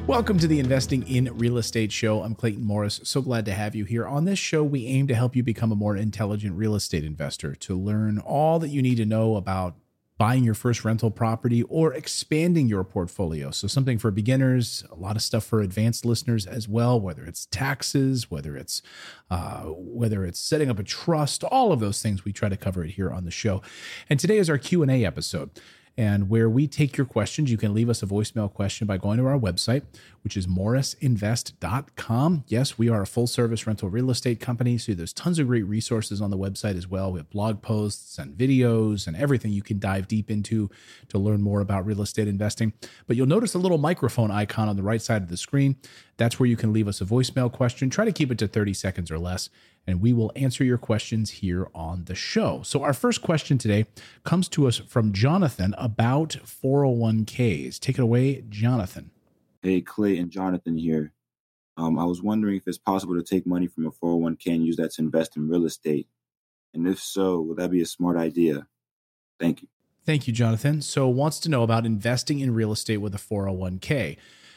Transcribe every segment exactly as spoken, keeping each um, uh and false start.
Welcome to the Investing in Real Estate show. I'm Clayton Morris. So glad to have you here. On this show, we aim to help you become a more intelligent real estate investor, to learn all that you need to know about buying your first rental property or expanding your portfolio. So something for beginners, a lot of stuff for advanced listeners as well, whether it's taxes, whether it's uh, whether it's setting up a trust, all of those things we try to cover it here on the show. And today is our Q and A episode. And where we take your questions. You can leave us a voicemail question by going to our website, which is morris invest dot com. Yes, we are a full-service rental real estate company, so there's tons of great resources on the website as well. We have blog posts and videos and everything you can dive deep into to learn more about real estate investing. But you'll notice a little microphone icon on the right side of the screen. That's where you can leave us a voicemail question. Try to keep it to thirty seconds or less, and we will answer your questions here on the show. So our first question today comes to us from Jonathan about four oh one k's. Take it away, Jonathan. Hey, Clay and Jonathan here. Um, I was wondering if it's possible to take money from a four oh one k and use that to invest in real estate. And if so, would that be a smart idea? Thank you. Thank you, Jonathan. So wants to know about investing in real estate with a four oh one k.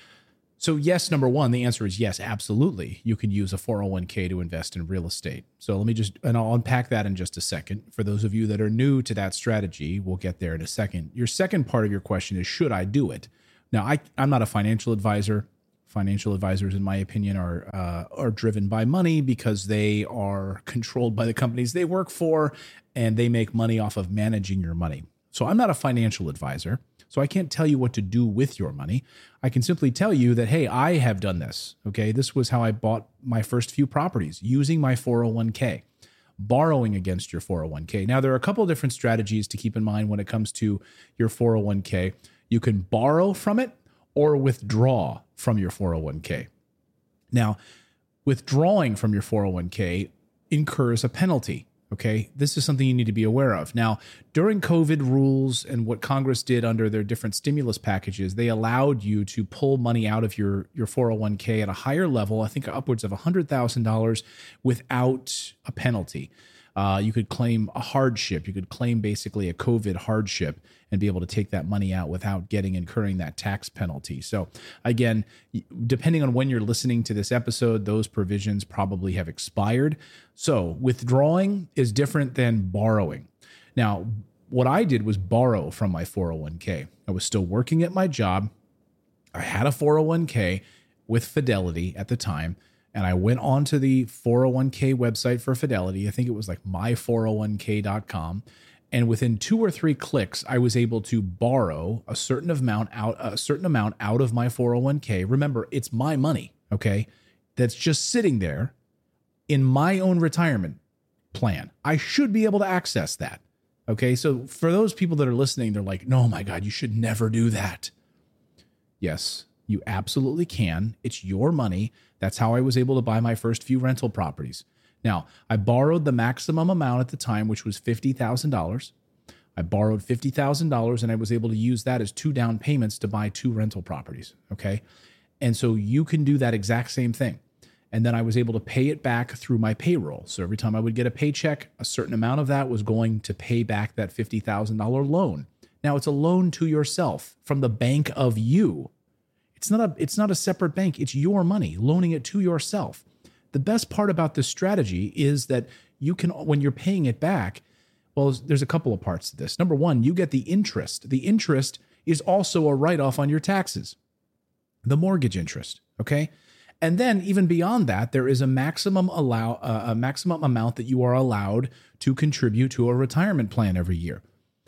So yes, number one, the answer is yes, absolutely. You can use a four oh one k to invest in real estate. So let me just, and I'll unpack that in just a second. For those of you that are new to that strategy, we'll get there in a second. Your second part of your question is, should I do it? Now, I, I'm not a financial advisor. Financial advisors, in my opinion, are uh, are driven by money because they are controlled by the companies they work for, and they make money off of managing your money. So I'm not a financial advisor. So I can't tell you what to do with your money. I can simply tell you that, hey, I have done this. Okay, this was how I bought my first few properties, using my four oh one k, borrowing against your four oh one k. Now, there are a couple of different strategies to keep in mind when it comes to your four oh one k. You can borrow from it or withdraw from your four oh one k. Now, withdrawing from your four oh one k incurs a penalty. Okay, this is something you need to be aware of. Now, during COVID rules and what Congress did under their different stimulus packages, they allowed you to pull money out of your, your four oh one k at a higher level, I think upwards of one hundred thousand dollars without a penalty. Uh, you could claim a hardship. You could claim basically a COVID hardship and be able to take that money out without getting incurring that tax penalty. So again, depending on when you're listening to this episode, those provisions probably have expired. So withdrawing is different than borrowing. Now, what I did was borrow from my four oh one k. I was still working at my job. I had a four oh one k with Fidelity at the time. And I went on to the four oh one k website for Fidelity. I think it was like my four oh one k dot com. And within two or three clicks, I was able to borrow a certain amount out, a certain amount out of my four oh one k. Remember, it's my money, okay? That's just sitting there in my own retirement plan. I should be able to access that, okay? So for those people that are listening, they're like, no, my God, you should never do that. Yes, you absolutely can. It's your money. That's how I was able to buy my first few rental properties. Now, I borrowed the maximum amount at the time, which was fifty thousand dollars. I borrowed fifty thousand dollars and I was able to use that as two down payments to buy two rental properties, okay? And so you can do that exact same thing. And then I was able to pay it back through my payroll. So every time I would get a paycheck, a certain amount of that was going to pay back that fifty thousand dollars loan. Now, it's a loan to yourself from the bank of you. It's not a it's not a separate bank. It's your money, loaning it to yourself. The best part about this strategy is that you can, when you're paying it back, well, there's a couple of parts to this. Number one, you get the interest. The interest is also a write-off on your taxes, the mortgage interest, okay? And then even beyond that, there is a maximum allow uh, a maximum amount that you are allowed to contribute to a retirement plan every year.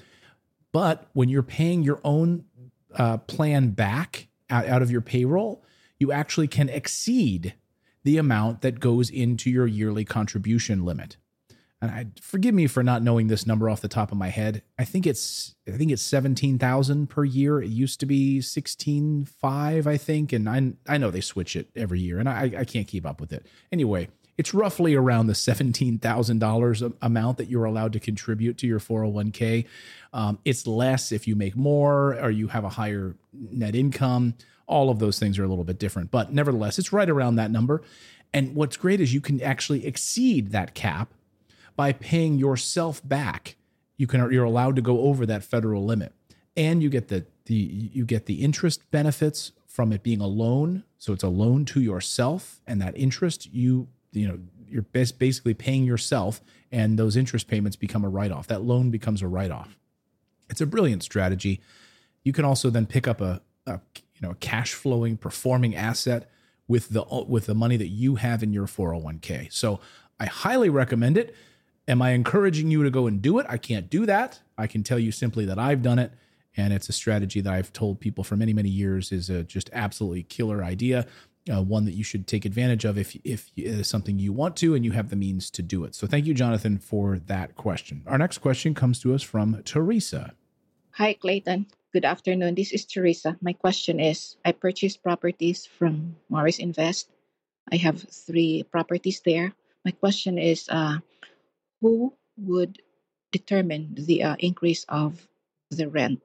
But when you're paying your own uh, plan back out of your payroll, you actually can exceed the amount that goes into your yearly contribution limit. And I, forgive me for not knowing this number off the top of my head. I think it's I think it's seventeen thousand per year. It used to be sixteen five, I think, and I I know they switch it every year, and I I can't keep up with it. Anyway, it's roughly around the seventeen thousand dollars amount that you're allowed to contribute to your four oh one k. Um, it's less if you make more or you have a higher net income. All of those things are a little bit different, but nevertheless, it's right around that number. And what's great is you can actually exceed that cap by paying yourself back. You can, you're allowed to go over that federal limit, and you get the the you get the interest benefits from it being a loan. So it's a loan to yourself, and that interest, you, you know, you're basically paying yourself, and those interest payments become a write-off. That loan becomes a write-off. It's a brilliant strategy. You can also then pick up a, a you know, a cash flowing performing asset with the, with the money that you have in your four oh one k. So I highly recommend it. Am I encouraging you to go and do it? I can't do that. I can tell you simply that I've done it, and it's a strategy that I've told people for many, many years is a just absolutely killer idea, uh, one that you should take advantage of if, if it is something you want to and you have the means to do it. So thank you, Jonathan, for that question. Our next question comes to us from Teresa. Hi, Clayton. Good afternoon. This is Teresa. My question is, I purchased properties from Morris Invest. I have three properties there. My question is, uh, who would determine the uh, increase of the rent?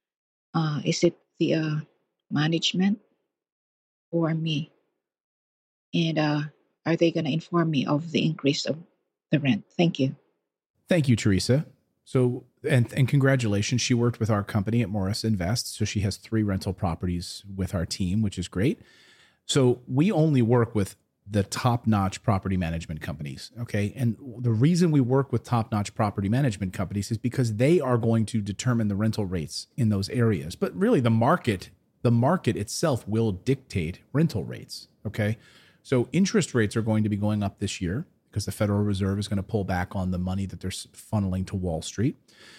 Uh, is it the uh, management or me? And uh, are they going to inform me of the increase of the rent? Thank you. Thank you, Teresa. So, and, and congratulations. She worked with our company at Morris Invest. So she has three rental properties with our team, which is great. So we only work with the top-notch property management companies, okay? And the reason we work with top-notch property management companies is because they are going to determine the rental rates in those areas. But really the market, the market itself will dictate rental rates, okay? So interest rates are going to be going up this year because the Federal Reserve is going to pull back on the money that they're funneling to Wall Street.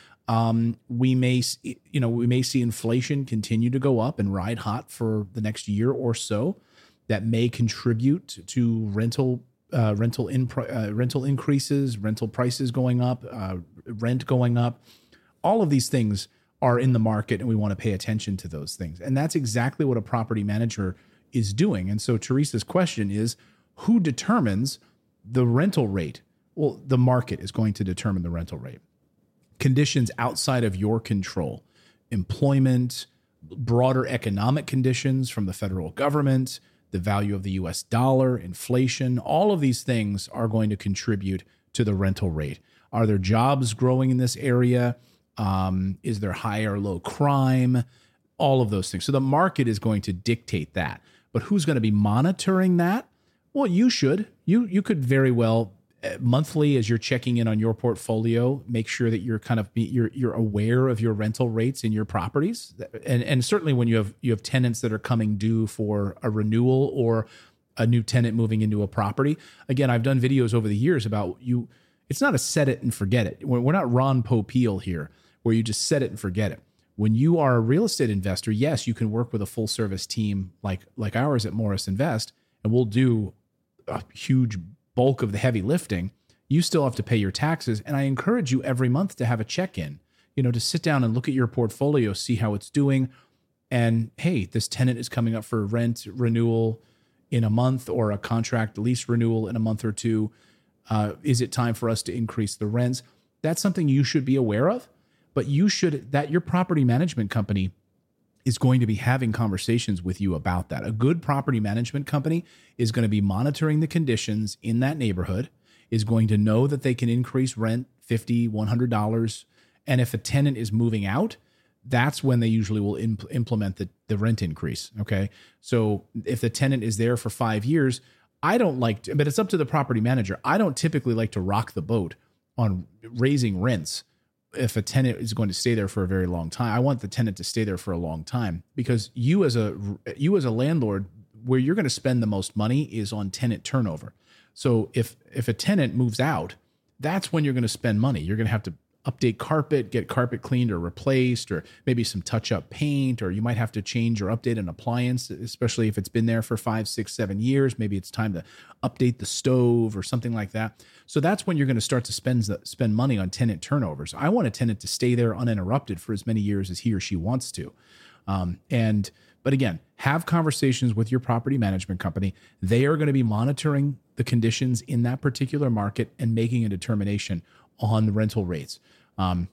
Um, we may, you know, we may see inflation continue to go up and ride hot for the next year or so. That may contribute to rental uh, rental in uh, rental increases, rental prices going up, uh, rent going up. All of these things are in the market, and we want to pay attention to those things. And that's exactly what a property manager is doing. And so Teresa's question is, who determines the rental rate? Well, the market is going to determine the rental rate. Conditions outside of your control, employment, broader economic conditions from the federal government, the value of the U S dollar, inflation, all of these things are going to contribute to the rental rate. Are there jobs growing in this area? Um, is there high or low crime? All of those things. So the market is going to dictate that. But who's going to be monitoring that? Well, you should. You you could very well uh, monthly, as you're checking in on your portfolio, make sure that you're kind of be, you're you're aware of your rental rates in your properties, and and certainly when you have you have tenants that are coming due for a renewal or a new tenant moving into a property. Again, I've done videos over the years about you. It's not a set it and forget it. We're not Ron Popeil here, where you just set it and forget it. When you are a real estate investor, yes, you can work with a full service team like like ours at Morris Invest, and we'll do a huge bulk of the heavy lifting. You still have to pay your taxes. And I encourage you every month to have a check-in, you know, to sit down and look at your portfolio, see how it's doing. And hey, this tenant is coming up for rent renewal in a month or a contract lease renewal in a month or two. Uh, is it time for us to increase the rents? That's something you should be aware of, but you should, that your property management company is going to be having conversations with you about that. A good property management company is going to be monitoring the conditions in that neighborhood, is going to know that they can increase rent fifty dollars, one hundred dollars. And if a tenant is moving out, that's when they usually will imp- implement the, the rent increase. Okay. So if the tenant is there for five years, I don't like to, but it's up to the property manager. I don't typically like to rock the boat on raising rents if a tenant is going to stay there for a very long time. I want the tenant to stay there for a long time, because you as a you as a landlord, where you're going to spend the most money is on tenant turnover. So if if a tenant moves out, that's when you're going to spend money. You're going to have to update carpet, get carpet cleaned or replaced, or maybe some touch-up paint, or you might have to change or update an appliance, especially if it's been there for five, six, seven years. Maybe it's time to update the stove or something like that. So that's when you're going to start to spend spend money on tenant turnovers. I want a tenant to stay there uninterrupted for as many years as he or she wants to. Um, and but again, have conversations with your property management company. They are going to be monitoring the conditions in that particular market and making a determination on the rental rates. Um,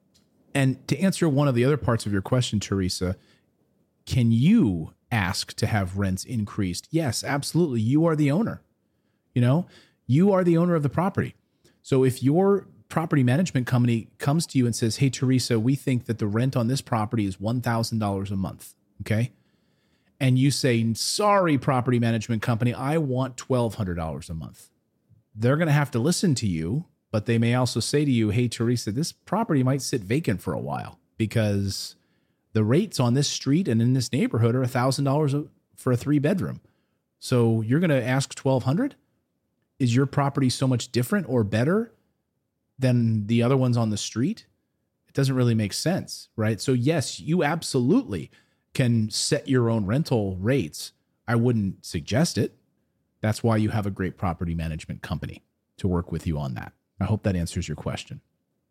and to answer one of the other parts of your question, Teresa, can you ask to have rents increased? Yes, absolutely. You are the owner. You know, you are the owner of the property. So if your property management company comes to you and says, hey, Teresa, we think that the rent on this property is one thousand dollars a month. Okay. and you say, sorry, property management company, I want twelve hundred dollars a month. They're going to have to listen to you, but they may also say to you, hey, Teresa, this property might sit vacant for a while because the rates on this street and in this neighborhood are one thousand dollars for a three bedroom. So you're going to ask twelve hundred dollars? Is your property so much different or better than the other ones on the street? It doesn't really make sense, right? So yes, you absolutely can set your own rental rates. I wouldn't suggest it. That's why you have a great property management company to work with you on that. I hope that answers your question.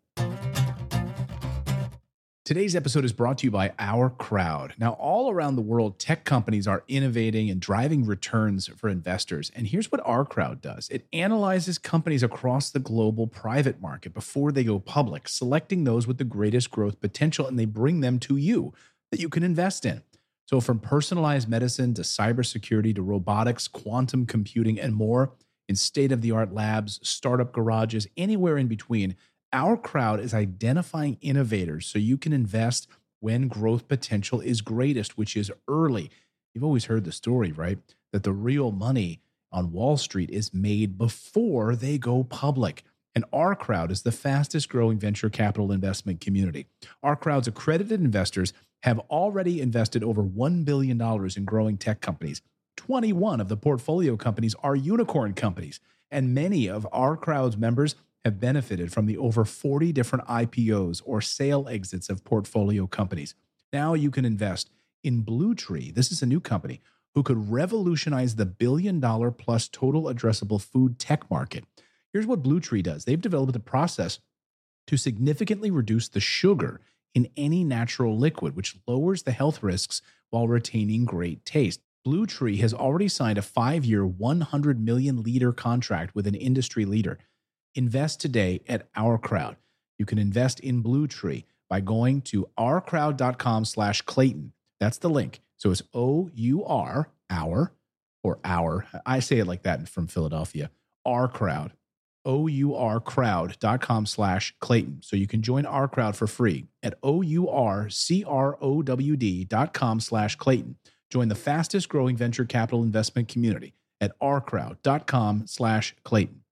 Today's episode is brought to you by Our Crowd. Now, all around the world, tech companies are innovating and driving returns for investors. And here's what Our Crowd does. It analyzes companies across the global private market before they go public, selecting those with the greatest growth potential, and they bring them to you that you can invest in. So from personalized medicine to cybersecurity to robotics, quantum computing, and more, in state-of-the-art labs, startup garages, anywhere in between, Our Crowd is identifying innovators so you can invest when growth potential is greatest, which is early. You've always heard the story, right? That the real money on Wall Street is made before they go public. And Our Crowd is the fastest growing venture capital investment community. Our Crowd's accredited investors have already invested over one billion dollars in growing tech companies. twenty-one of the portfolio companies are unicorn companies, and many of Our Crowd's members have benefited from the over forty different I P Os or sale exits of portfolio companies. Now you can invest in Bluetree. This is a new company who could revolutionize the billion dollar plus total addressable food tech market. Here's what Bluetree does. They've developed a process to significantly reduce the sugar in any natural liquid, which lowers the health risks while retaining great taste. Bluetree has already signed a five-year, one hundred million liter contract with an industry leader. Invest today at Our Crowd. You can invest in Bluetree by going to ourcrowd.com slash Clayton. That's the link. So it's O U R, our, or our. I say it like that from Philadelphia. Our Crowd. O U R crowd.com slash Clayton. So you can join Our Crowd for free at O U R C R O W D dot com slash Clayton. Join the fastest growing venture capital investment community at ourcrowd.com slash Clayton.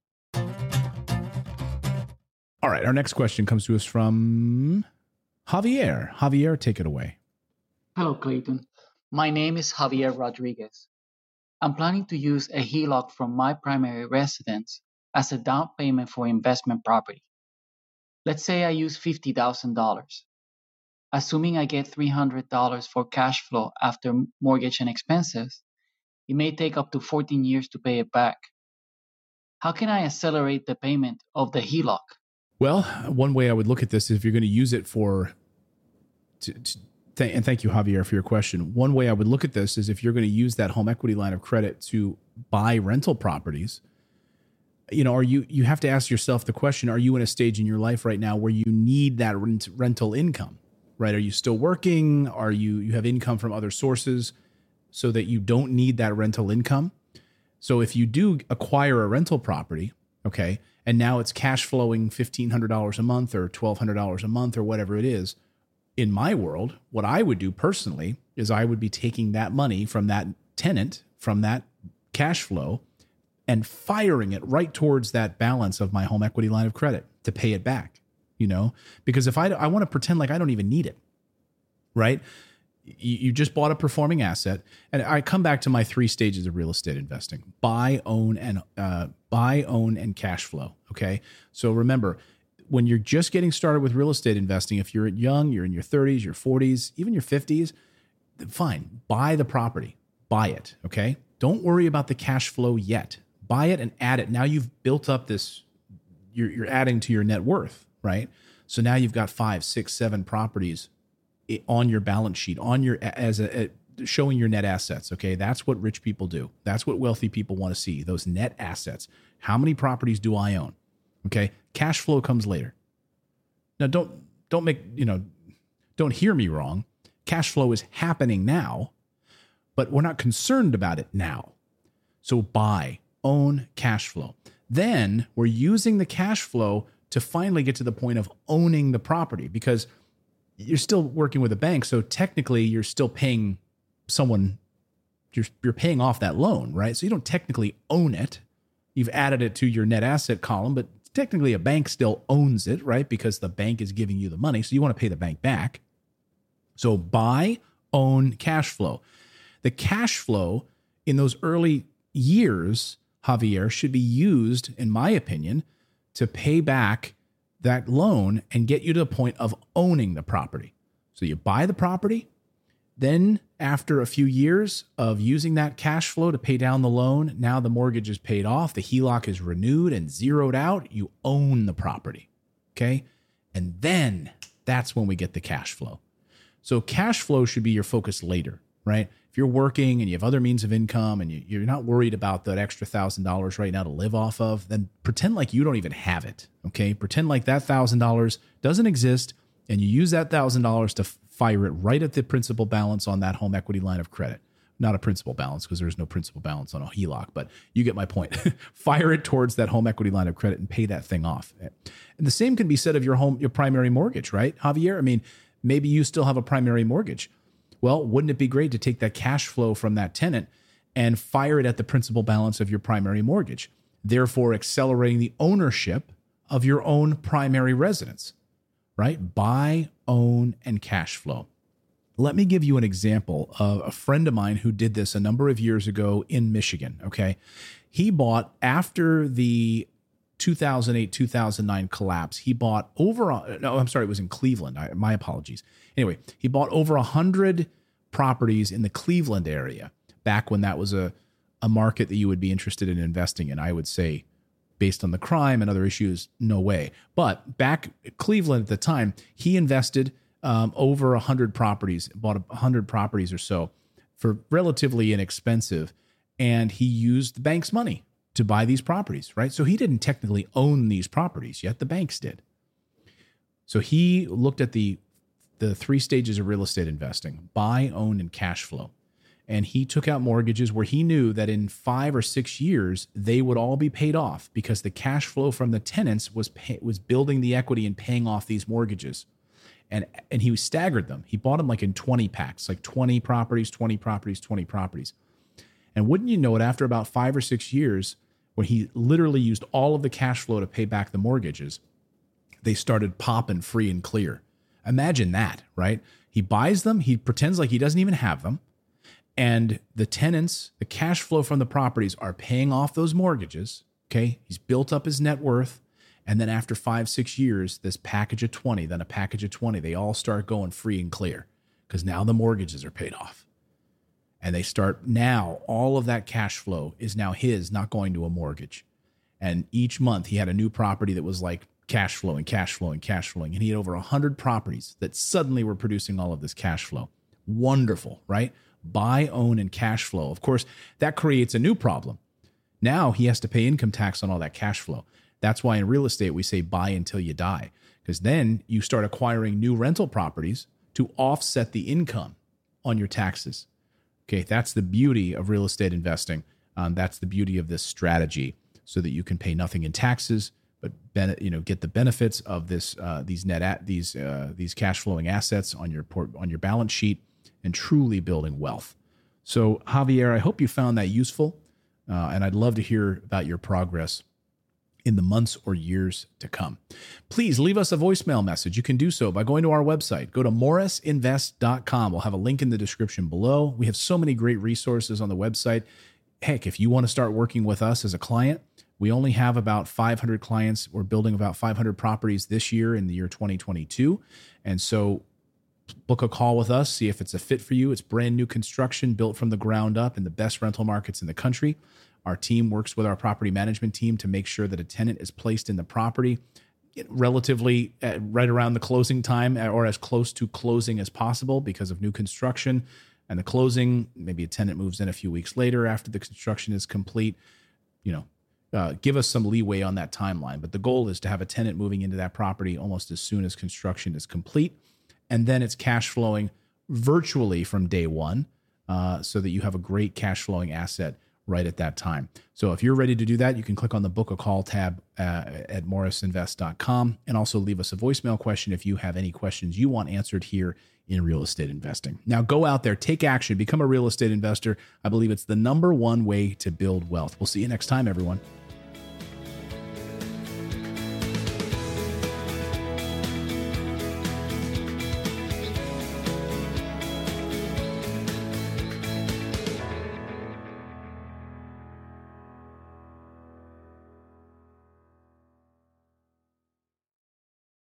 All right, our next question comes to us from Javier. Javier, take it away. Hello, Clayton. My name is Javier Rodriguez. I'm planning to use a H E L O C from my primary residence as a down payment for investment property. Let's say I use fifty thousand dollars. Assuming I get three hundred dollars for cash flow after mortgage and expenses, it may take up to fourteen years to pay it back. How can I accelerate the payment of the H E L O C? Well, one way I would look at this is if you're going to use it for, to, to, th- and thank you, Javier, for your question. One way I would look at this is if you're going to use that home equity line of credit to buy rental properties, you know, are you, you have to ask yourself the question, are you in a stage in your life right now where you need that rent, rental income, right? Are you still working? Are you, you have income from other sources so that you don't need that rental income? So if you do acquire a rental property, okay, and now it's cash flowing fifteen hundred dollars a month or twelve hundred dollars a month or whatever it is, in my world, what I would do personally is I would be taking that money from that tenant, from that cash flow, and firing it right towards that balance of my home equity line of credit to pay it back, you know, because if I, I want to pretend like I don't even need it, right? You, you just bought a performing asset. And I come back to my three stages of real estate investing: buy, own, and uh, buy, own, and cash flow. Okay. So remember, when you're just getting started with real estate investing, if you're young, you're in your thirties, your forties, even your fifties, fine, buy the property, buy it. Okay. Don't worry about the cash flow yet. Buy it and add it. Now you've built up this, you're, you're adding to your net worth, right? So now you've got five, six, seven properties on your balance sheet, on your, as a, a showing your net assets. Okay. That's what rich people do. That's what wealthy people want to see, those net assets. How many properties do I own? Okay. Cash flow comes later. Now don't, don't make, you know, don't hear me wrong. Cash flow is happening now, but we're not concerned about it now. So buy, own, cash flow. Then we're using the cash flow to finally get to the point of owning the property, because you're still working with a bank. So technically you're still paying someone you're, you're paying off that loan, right? So you don't technically own it. You've added it to your net asset column, but technically a bank still owns it, right? Because the bank is giving you the money. So you want to pay the bank back. So buy, own, cash flow. The cash flow in those early years, Javier, should be used, in my opinion, to pay back that loan and get you to the point of owning the property. So you buy the property. Then after a few years of using that cash flow to pay down the loan, now the mortgage is paid off, the H E L O C is renewed and zeroed out, you own the property, okay? And then that's when we get the cash flow. So cash flow should be your focus later, right? If you're working and you have other means of income and you, you're not worried about that extra one thousand dollars right now to live off of, then pretend like you don't even have it, okay? Pretend like that one thousand dollars doesn't exist and you use that one thousand dollars to fire it right at the principal balance on that home equity line of credit. Not a principal balance because there's no principal balance on a H E L O C, but you get my point. Fire it towards that home equity line of credit and pay that thing off. And the same can be said of your home, your primary mortgage, right, Javier? I mean, maybe you still have a primary mortgage. Well, wouldn't it be great to take that cash flow from that tenant and fire it at the principal balance of your primary mortgage, therefore accelerating the ownership of your own primary residence, right? Buy, own, and cash flow. Let me give you an example of a friend of mine who did this a number of years ago in Michigan, okay? He bought, after the two thousand eight, two thousand nine collapse, he bought over, no, I'm sorry, it was in Cleveland. I, my apologies. Anyway, he bought over one hundred properties in the Cleveland area back when that was a, a market that you would be interested in investing in. I would say, based on the crime and other issues, no way. But back at Cleveland at the time, he invested um, over one hundred properties, bought one hundred properties or so for relatively inexpensive, and he used the bank's money to buy these properties, right? So he didn't technically own these properties yet, the banks did. So he looked at the the three stages of real estate investing: buy, own, and cash flow. And he took out mortgages where he knew that in five or six years, they would all be paid off because the cash flow from the tenants was pay, was building the equity and paying off these mortgages. And, and he staggered them. He bought them like in twenty packs, like twenty properties, twenty properties, twenty properties. And wouldn't you know it, after about five or six years, when he literally used all of the cash flow to pay back the mortgages, they started popping free and clear. Imagine that, right? He buys them. He pretends like he doesn't even have them. And the tenants, the cash flow from the properties are paying off those mortgages. Okay. He's built up his net worth. And then after five, six years, this package of twenty, then a package of twenty, they all start going free and clear because now the mortgages are paid off. And they start, now all of that cash flow is now his, not going to a mortgage. And each month he had a new property that was like cash flowing, cash flowing, cash flowing. And he had over one hundred properties that suddenly were producing all of this cash flow. Wonderful, right? Buy, own, and cash flow. Of course, that creates a new problem. Now he has to pay income tax on all that cash flow. That's why in real estate, we say buy until you die, because then you start acquiring new rental properties to offset the income on your taxes. Okay, that's the beauty of real estate investing. Um, that's the beauty of this strategy, so that you can pay nothing in taxes, but ben- you know, get the benefits of this uh, these net at these uh, these cash flowing assets on your port- on your balance sheet, and truly building wealth. So Javier, I hope you found that useful, uh, and I'd love to hear about your progress in the months or years to come. Please leave us a voicemail message. You can do so by going to our website. Go to morris invest dot com. We'll have a link in the description below. We have so many great resources on the website. Heck, if you want to start working with us as a client, we only have about five hundred clients. We're building about five hundred properties this year in the year twenty twenty-two. And so book a call with us, see if it's a fit for you. It's brand new construction, built from the ground up in the best rental markets in the country. Our team works with our property management team to make sure that a tenant is placed in the property relatively at, right around the closing time, or as close to closing as possible because of new construction. And the closing, maybe a tenant moves in a few weeks later after the construction is complete. You know, uh, give us some leeway on that timeline. But the goal is to have a tenant moving into that property almost as soon as construction is complete. And then it's cash flowing virtually from day one, uh, so that you have a great cash flowing asset right at that time. So if you're ready to do that, you can click on the book a call tab uh, at morris invest dot com and also leave us a voicemail question if you have any questions you want answered here in real estate investing. Now go out there, take action, become a real estate investor. I believe it's the number one way to build wealth. We'll see you next time, everyone.